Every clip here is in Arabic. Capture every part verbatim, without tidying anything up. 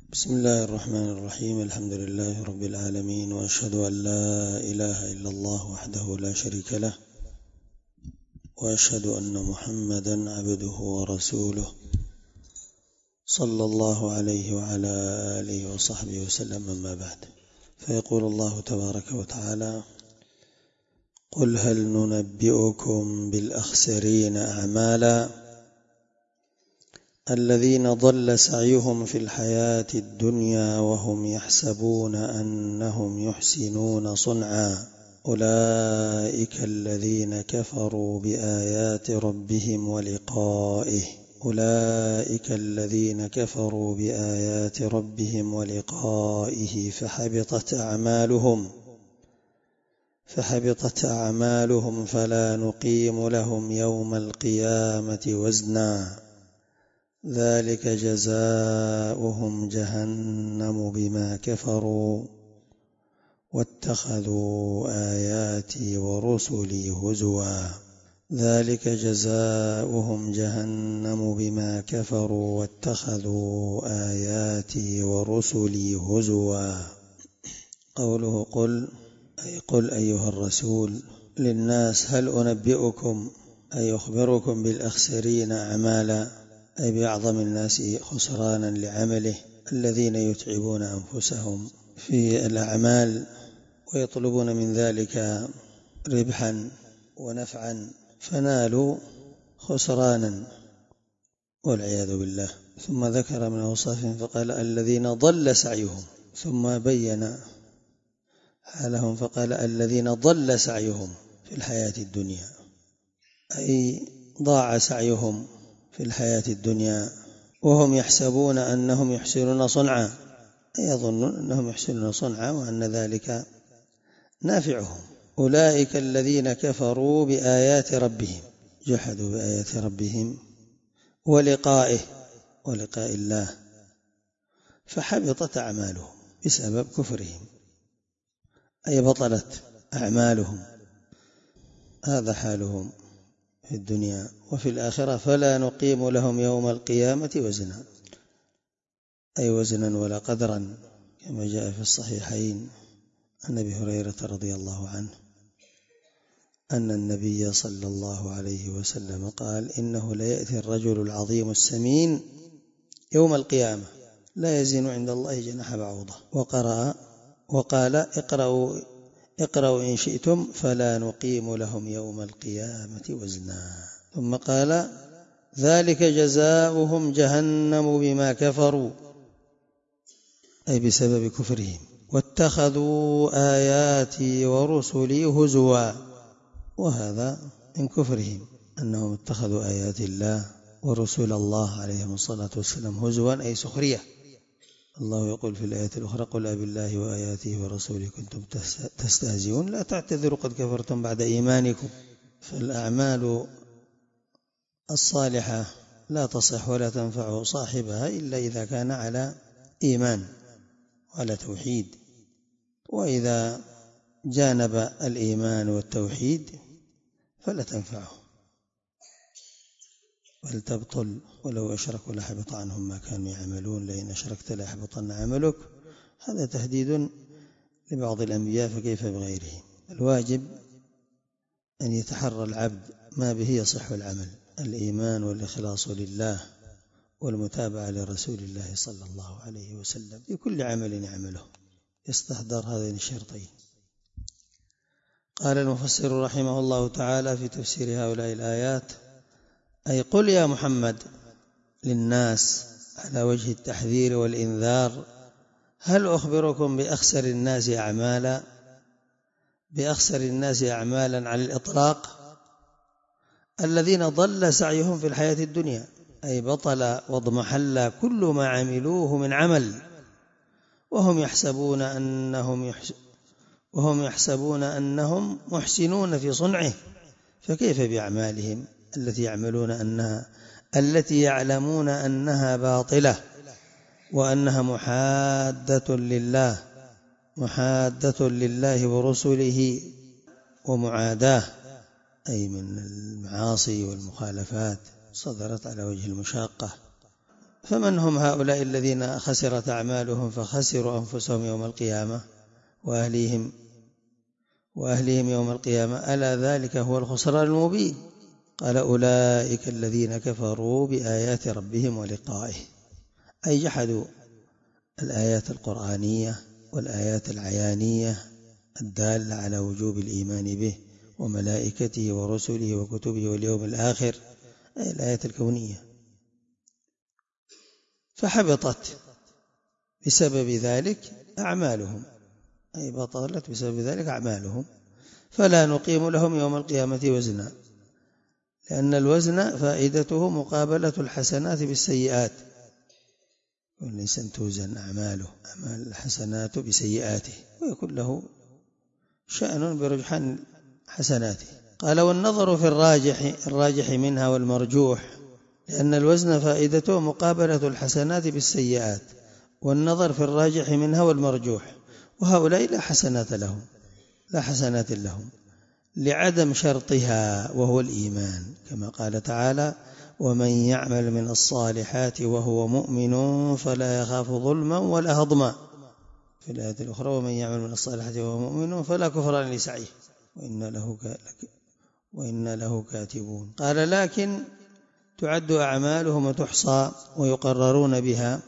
بسم الله الرحمن الرحيم. الحمد لله رب العالمين، وأشهد أن لا إله إلا الله وحده لا شريك له، وأشهد أن محمدا عبده ورسوله صلى الله عليه وعلى آله وصحبه وسلم. أما بعد، فيقول الله تبارك وتعالى: قل هل ننبئكم بالأخسرين أعمالا الذين ضل سعيهم في الحياة الدنيا وهم يحسبون أنهم يحسنون صنعا أولئك الذين كفروا بآيات ربهم ولقائه أولئك الذين كفروا بآيات ربهم ولقائه فحبطت أعمالهم فحبطت أعمالهم فلا نقيم لهم يوم القيامة وزنا ذلك جزاؤهم جهنم بما كفروا واتخذوا آياتي ورسلي هزوا ذلك جزاؤهم جهنم بما كفروا واتخذوا آياتي ورسلي هزوا. قوله قل أي قل أيها الرسول للناس: هل أنبئكم أي أخبركم بالأخسرين أعمالا، أي بأعظم الناس خسرانا لعمله، الذين يتعبون أنفسهم في الأعمال ويطلبون من ذلك ربحا ونفعا فنالوا خسرانا والعياذ بالله. ثم ذكر من أوصافهم فقال: الذين ضل سعيهم، ثم بين حالهم فقال: الذين ضل سعيهم في الحياة الدنيا، أي ضاع سعيهم في الحياة الدنيا وهم يحسبون أنهم يحسنون صنعا، أي يظنون أنهم يحسنون صنعا وأن ذلك نافعهم. أولئك الذين كفروا بآيات ربهم، جحدوا بآيات ربهم ولقائه ولقاء الله، فحبطت أعمالهم بسبب كفرهم، أي بطلت أعمالهم. هذا حالهم في الدنيا. وفي الآخرة: فلا نقيم لهم يوم القيامة وزنا، أي وزنا ولا قدرا، كما جاء في الصحيحين عن أبي هريرة رضي الله عنه أن النبي صلى الله عليه وسلم قال: إنه ليأتي الرجل العظيم السمين يوم القيامة لا يزن عند الله جناح بعوضة. وقرأ وقال: اقرأوا اقرأوا إن شئتم فلا نقيم لهم يوم القيامة وزنا. ثم قال: ذلك جزاؤهم جهنم بما كفروا، أي بسبب كفرهم، واتخذوا آياتي ورسلي هزوا. وهذا من كفرهم، أنهم اتخذوا آيات الله ورسول الله عليهم الصلاة والسلام هزوا، أي سخرية. الله يقول في الآية الأخرى: قل أبالله وآياته ورسوله كنتم تستهزئون لا تعتذروا قد كفرتم بعد إيمانكم. فالأعمال الصالحة لا تصح ولا تنفع صاحبها إلا إذا كان على إيمان وعلى توحيد، وإذا جانب الإيمان والتوحيد فلا تنفعه بل تبطل، ولو أشركوا لحبط عنهم ما كانوا يعملون، لئن أشركت ليحبطن عملك. هذا تهديد لبعض الأنبياء، فكيف بغيرهم؟ الواجب أن يتحرى العبد ما به يصح العمل: الإيمان والإخلاص لله والمتابعة لرسول الله صلى الله عليه وسلم في كل عمل يعمله، يستحضر هذين الشرطين. قال المفسر رحمه الله تعالى في تفسير هؤلاء الآيات: أي قل يا محمد للناس على وجه التحذير والإنذار: هل أخبركم بأخسر الناس أعمالا بأخسر الناس أعمالا على الإطلاق الذين ضل سعيهم في الحياة الدنيا، أي بطل واضمحل كل ما عملوه من عمل، وهم يحسبون أنهم يحس وهم يحسبون أنهم محسنون في صنعه، فكيف بأعمالهم التي يعملون أنها التي يعلمون أنها باطلة وأنها محادة لله محادة لله ورسله ومعاداه، أي من المعاصي والمخالفات صدرت على وجه المشاقة. فمن هم هؤلاء الذين خسرت أعمالهم فخسروا أنفسهم يوم القيامة وأهليهم وأهليهم يوم القيامة؟ ألا ذلك هو الخسران المبين. قال أولئك الذين كفروا بآيات ربهم ولقائه، أي جحدوا الآيات القرآنية والآيات العيانية الدالة على وجوب الإيمان به وملائكته ورسله وكتبه واليوم الآخر، أي الآيات الكونية، فحبطت بسبب ذلك أعمالهم، أي بطلت بسبب ذلك أعمالهم، فلا نقيم لهم يوم القيامة وزنا، لأن الوزن فائدته مقابلة الحسنات بالسيئات، والإنسان توزن أعماله أعمال الحسنات بسيئاته ويكون له شأن برجحان حسناته. قال والنظر في الراجح الراجح منها والمرجوح، لأن الوزن فائدته مقابلة الحسنات بالسيئات، والنظر في الراجح منها والمرجوح، وهؤلاء لا حسنات لهم لا حسنات لهم لعدم شرطها وهو الإيمان، كما قال تعالى ومن يعمل من الصالحات وهو مؤمن فلا يخاف ظلما ولا هضما، في الآية الأخرى ومن يعمل من الصالحات وهو مؤمن فلا كفران لسعيه وإن له وإن له كاتبون. قال لكن تعد أعمالهم وتحصى ويقررون بها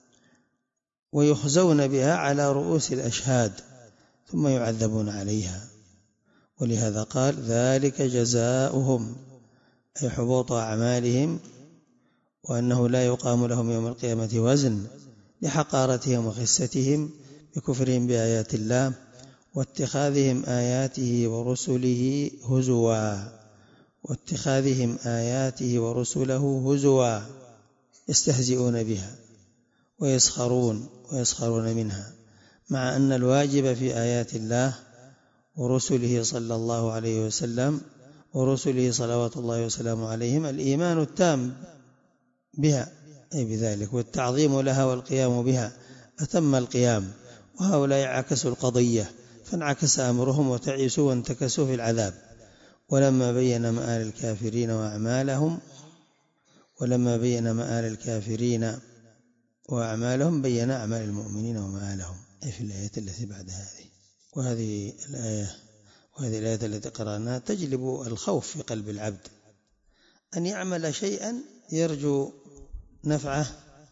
ويخزون بها على رؤوس الأشهاد ثم يعذبون عليها، ولهذا قال ذلك جزاؤهم، أي حبوط أعمالهم، وأنه لا يقام لهم يوم القيامة وزن لحقارتهم وخستهم بكفرهم بآيات الله واتخاذهم آياته ورسله هزوا واتخاذهم آياته ورسله هزوا يستهزئون بها ويسخرون ويسخرون منها، مع أن الواجب في آيات الله ورسله صلى الله عليه وسلم ورسله صلوات الله وسلامه عليهم الإيمان التام بها، أي بذلك، والتعظيم لها والقيام بها أتم القيام، وهؤلاء عكسوا القضية فانعكس أمرهم وتعسوا وانتكسوا في العذاب. ولما بين مآل الكافرين وأعمالهم ولما بين مآل الكافرين وأعمالهم بين أعمال المؤمنين ومآلهم، أي في الآيات التي بعد هذه. وهذه الآية وهذه الآية التي قرأناها تجلب الخوف في قلب العبد أن يعمل شيئا يرجو نفعه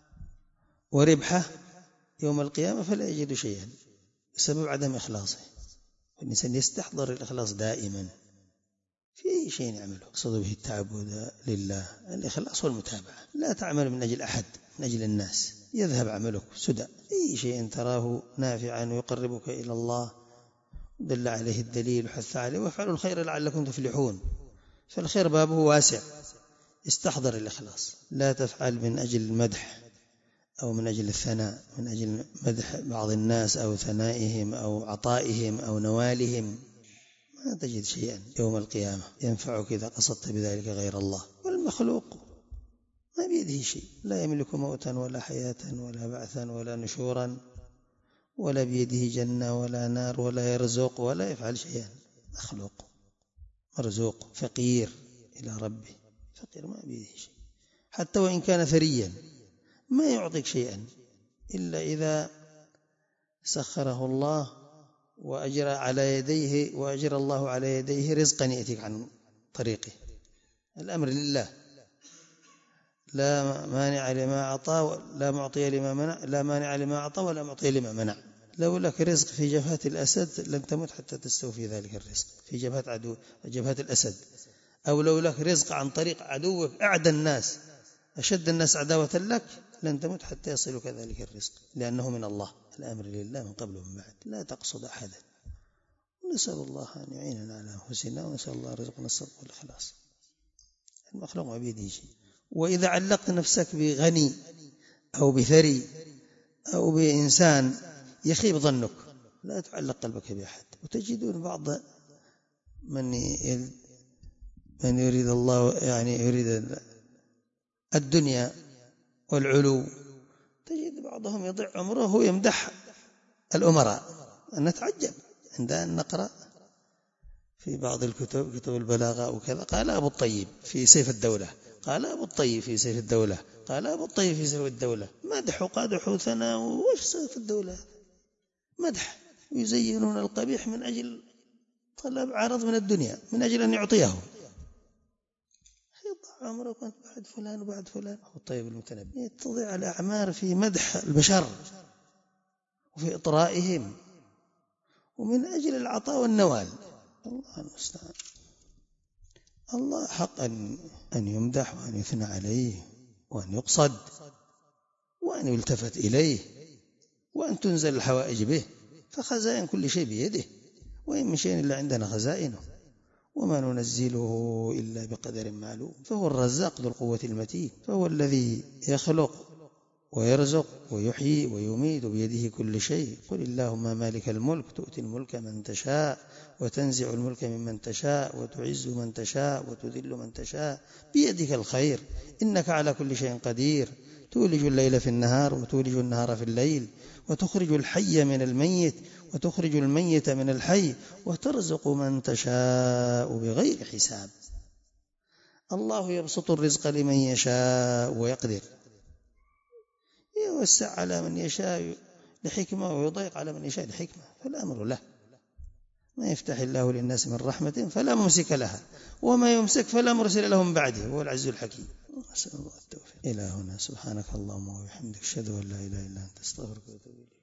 وربحه يوم القيامة فلا يجد شيئا بسبب عدم إخلاصه. الإنسان يستحضر الإخلاص دائما في أي شيء يعمله، يقصد به التعبد لله، الإخلاص والمتابعة. لا تعمل من أجل أحد، من أجل الناس، يذهب عملك سدى. أي شيء تراه نافعا ويقربك إلى الله دل عليه الدليل وحث عليه، وافعلوا الخير لعلكم تفلحون، فالخير بابه واسع. استحضر الإخلاص، لا تفعل من أجل المدح أو من أجل الثناء، من أجل مدح بعض الناس أو ثنائهم أو عطائهم أو نوالهم، ما تجد شيئا يوم القيامة ينفعك إذا قصدت بذلك غير الله. والمخلوق ما بيده شيء، لا يملك موتا ولا حياة ولا بعثا ولا نشورا، ولا بيده جنة ولا نار، ولا يرزق ولا يفعل شيئا. مخلوق مرزوق فقير إلى ربه، فقير ما بيده شيء، حتى وإن كان ثريا ما يعطيك شيئا إلا إذا سخره الله وأجرى على يديه وأجرى الله على يديه رزقا يأتيك عن طريقه. الأمر لله، لا مانع لما أعطى لا معطي لما منع، لا مانع لما أعطى ولا معطي لما منع. لو لك رزق في جبهة الأسد لن تمت حتى تستوفي ذلك الرزق في جبهة عدو جبهة الأسد، أو لو لك رزق عن طريق عدوك أعدى الناس أشد الناس عداوة لك لن تمت حتى يصلك ذلك الرزق، لأنه من الله. الأمر لله من قبل ومن بعد، لا تقصد أحدا. نسأل الله أن يعيننا على أنفسنا، ونسأل الله رزقنا الصدق والإخلاص. المخلوق ما بيده شيء. وإذا علقت نفسك بغني أو بثري أو بإنسان يخيب ظنك، لا تعلق قلبك بأحد. وتجدون بعض من من يريد الله يعني يريد الدنيا والعلو، تجد بعضهم يضيع عمره وهو يمدح الأمراء. نتعجب عندما نقرأ في بعض الكتب كتب البلاغة وكذا، قال أبو الطيب في سيف الدولة قال أبو الطيب في سيف الدولة، قال أبو الطيب في سيف الدولة، مدح وقادح وثناء، وش سيف الدولة؟ مدح، ويزينون القبيح من أجل طلب عرض من الدنيا، من أجل أن يعطيه. يضع عمرك وأنت بعد فلان وبعد فلان. أبو الطيب المتنبي تضيع الأعمار في مدح البشر وفي إطرائهم ومن أجل العطاء والنوال. الله المستعان. الله حق أن أن يمدح وأن يثنى عليه وأن يقصد وأن يلتفت إليه وأن تنزل الحوائج به، فخزائن كل شيء بيده، وإن من شيء إلا عندنا خزائنه وما ننزله إلا بقدر معلوم. فهو الرزاق ذو القوة المتين، فهو الذي يخلق ويرزق ويحيي ويميت بيده كل شيء. قل اللهم مالك الملك تؤتي الملك من تشاء وتنزع الملك ممن تشاء وتعز من تشاء وتذل من تشاء بيدك الخير إنك على كل شيء قدير. تولج الليل في النهار وتولج النهار في الليل وتخرج الحي من الميت وتخرج الميت من الحي وترزق من تشاء بغير حساب. الله يبسط الرزق لمن يشاء ويقدر، يوسع على من يشاء لحكمة ويضيق على من يشاء لحكمة، فالأمر له. ما يفتح الله للناس من رحمة فلا ممسك لها وما يمسك فلا مرسل له من بعده، هو العزيز الحكيم. نسأل الله التوفيق. إلى هنا سبحانك اللهم وبحمدك أشهد أن لا إله إلا أنت أستغفرك وأتوب إليك.